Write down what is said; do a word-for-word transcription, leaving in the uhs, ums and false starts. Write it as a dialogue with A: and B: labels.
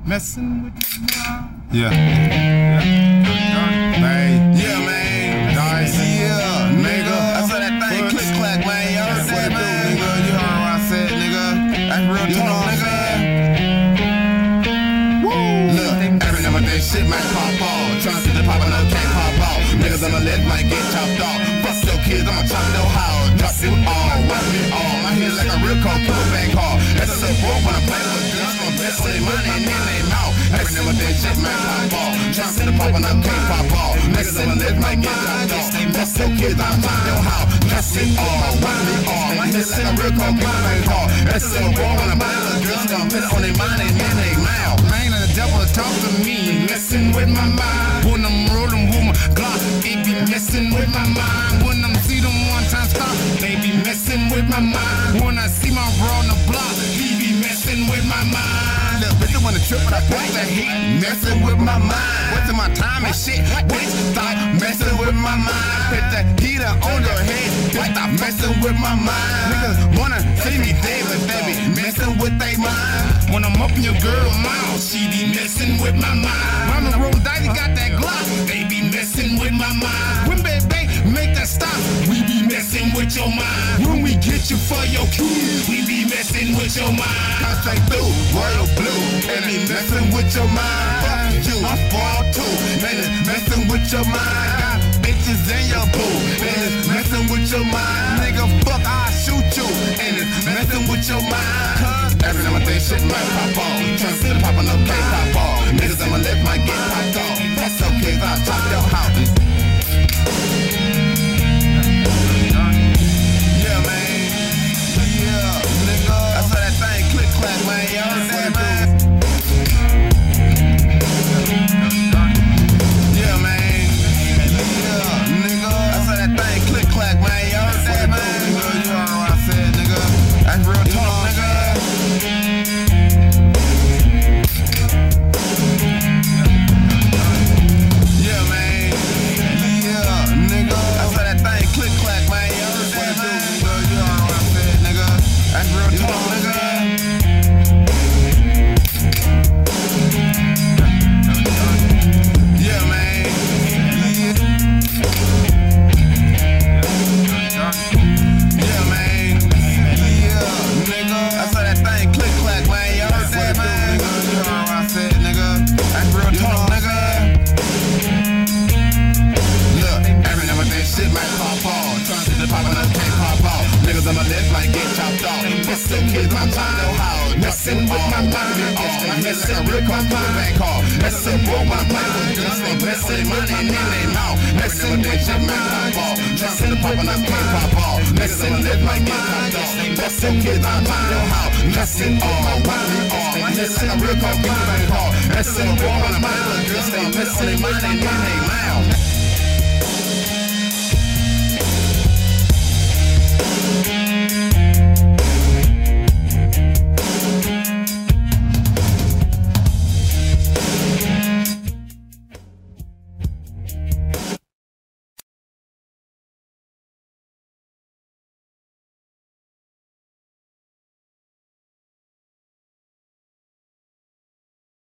A: Messing with you now.
B: Yeah.
A: Yeah.
B: Man.
A: Yeah, man.
B: Nice.
A: Yeah, nigga. I saw that thing click clack, man. You heard that, man? Nigga, you heard what I said, nigga. That's real talk, nigga. Woo. Look, every now and then shit might pop off. Tryna see the pop and up can't pop off. Niggas on the left might get chopped off. Bust your kids, I'ma chop your house. Drop it all, wipe it all. My head like a real cold killer back hard. That's a little boy when I play with guns. Gonna bet on their money and then they mouth. Every now and then shit might pop off. Tryna see the pop and up can't pop off. Niggas on the left might get chopped off. Bust your kids, I'ma chop your house. Drop it all, wipe it all. My head like a real cold killer back hard. That's a little boy when I play with guns. Gonna bet on their money and then they mouth. Man, the devil talk to me, messing with my mind. When I'm rolling with my Glock, it be messing with my mind. When I'm see them one time stop, they be messing with my mind. When I see my bro on the block, he be messing with my mind. Little bitch wanna trip, but I break that heat, messing with my mind. Wasting my time and shit, bitch, stop messing with my mind. Put that heater on your head, bitch, stop messing with my mind. Niggas wanna see me dead, but they be messing with they mind. When I'm up in your girl mouth, she be messing with my mind. When the roll dice, got that Glock, they be messing with my mind. When baby make that stop, we be messing with your mind. When we get you for your kids, we be messing with your mind. Come straight through, royal blue, and they messing with your mind. Fuck you, I'm fall too, and it's messing with your mind. Got bitches in your boo, and it's messing with your mind. Nigga, fuck, I'll shoot you, and it's messing with your mind. Cause every time I think shit might pop off, tryna see the poppin' up, can't pop off. Niggas on my left might get popped off. That's okay, I'll chop your house. Yeah, man. Yeah, nigga. I saw that thing click clack, man. You heard that, man? Yeah, man. Yeah, nigga. I saw that thing click clack, man. You heard that, man? Nigga, you heard what I said, nigga. That's real talk, nigga. Yeah, man. Yeah, nigga. I saw that thing click clack, man. You heard that, man? Nigga, you heard what I said, nigga. That's real talk, nigga. Yeah, man. Yeah, man. Yeah, nigga. I saw that thing click clack, man. You heard that, man? Nigga, you heard what I said, nigga. That's real talk, nigga. Look, every now and then shit might pop off. Tryna see the poppin' up, can't pop off. Niggas on my left might get chopped off. Bust your kids, I'm chop your house. Messing with my mind, my head like a real cold killer back hard. That's a boy when I play with guns. They messing money and then they mouth. Messing with shit might pop off. Tryna see the poppin' up, can't pop off. Niggas on my left might get chopped off. Bust your kids, I'm chop your house. Messing all, wipe it all. My head like a real cold killer back hard. That's a boy when I play with guns. They messing money and then they mouth.